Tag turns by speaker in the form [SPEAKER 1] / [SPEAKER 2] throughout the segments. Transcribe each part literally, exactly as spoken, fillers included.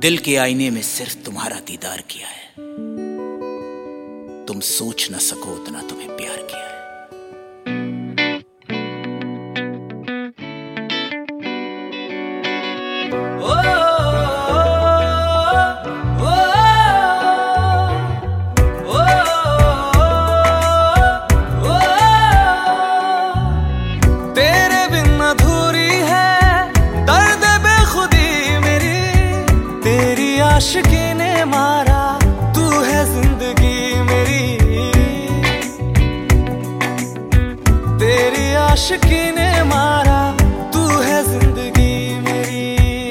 [SPEAKER 1] दिल के आईने में सिर्फ तुम्हारा दीदार किया है। तुम सोच न सको उतना तुम्हें प्यार किया है। ओ, ओ, ओ, ओ, तेरे बिन अधूरी है दर्द बेखुदी मेरी, तेरी आशिकी ने मारा तू है जिंदगी मेरी, तेरी आशिकी ने मारा तू है जिंदगी मेरी,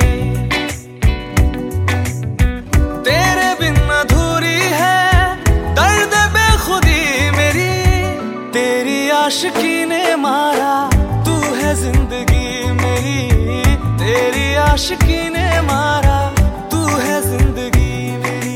[SPEAKER 1] तेरे बिन अधूरी है दर्द बेखुदी मेरी, तेरी आशिकी ने मारा तू है जिंदगी मेरी, तेरी आशिकी ने मारा तू है जिंदगी मेरी।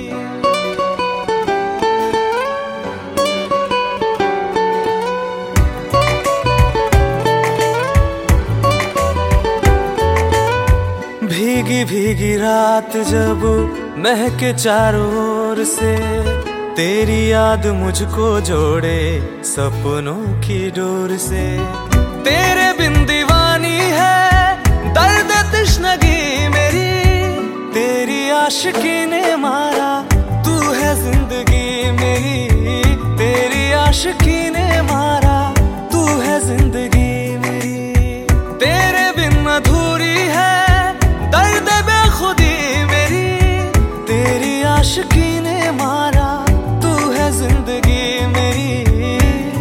[SPEAKER 1] भीगी भीगी रात जब महके चारों ओर से, तेरी याद मुझको जोड़े सपनों की डोर से, तेरे बिन दीवानी है दर्द तश्नगी मेरी, तेरी आशिकी ने मारा तू है जिंदगी मेरी, तेरी आशिकी ने मारा तू है जिंदगी मेरी, तेरे बिन अधूरी है दर्द बेखुदी मेरी, तेरी आशिकी ने मारा तू है जिंदगी मेरी,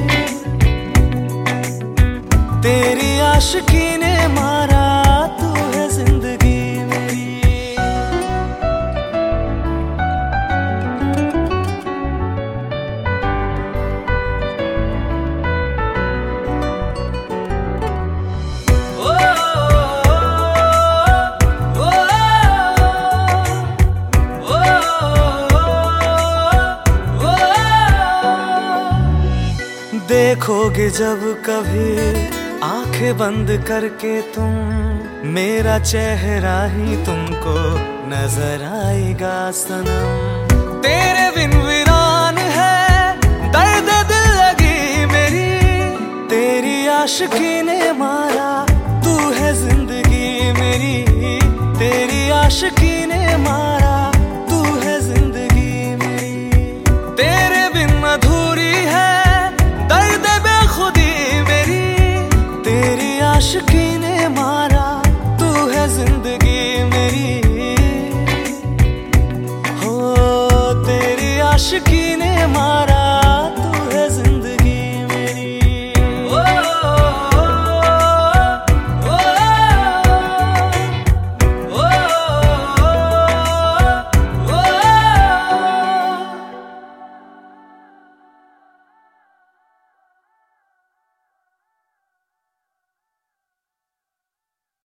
[SPEAKER 1] तेरी आशिकी ने मारा तू है जिंदगी मेरी। देखोगे जब कभी आंखें बंद करके तुम, मेरा चेहरा ही तुमको नजर आएगा सनम, तेरे बिन वीरान है दर्द दिल लगी मेरी, तेरी आशिकी ने मारा तू है जिंदगी मेरी, तेरी आशिकी ने मारा तू है जिंदगी मेरी, तेरे बिन अधूरी है दर्द बेखुदी मेरी, तेरी आशिकी ने मारा तू है जिंदगी मेरी, हो तेरी आशिकी